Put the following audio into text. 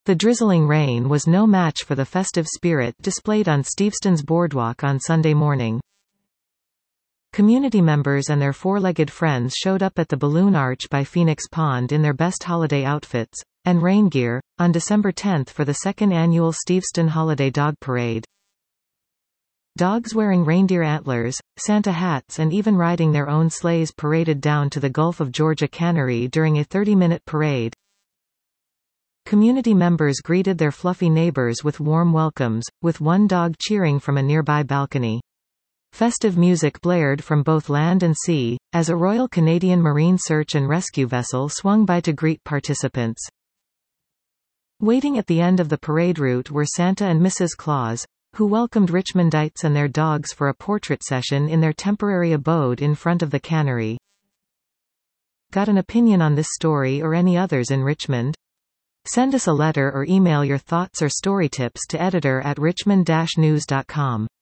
The drizzling rain was no match for the festive spirit displayed on Steveston's boardwalk on Sunday morning. Community members and their four-legged friends showed up at the Balloon Arch by Phoenix Pond in their best holiday outfits and rain gear on December 10 for the second annual Steveston Holiday Dog Parade. Dogs wearing reindeer antlers, Santa hats and even riding their own sleighs paraded down to the Gulf of Georgia Cannery during a 30-minute parade. Community members greeted their fluffy neighbors with warm welcomes, with one dog cheering from a nearby balcony. Festive music blared from both land and sea, as a Royal Canadian Marine search and rescue vessel swung by to greet participants. Waiting at the end of the parade route were Santa and Mrs. Claus, who welcomed Richmondites and their dogs for a portrait session in their temporary abode in front of the cannery. Got an opinion on this story or any others in Richmond? Send us a letter or email your thoughts or story tips to editor@richmond-news.com.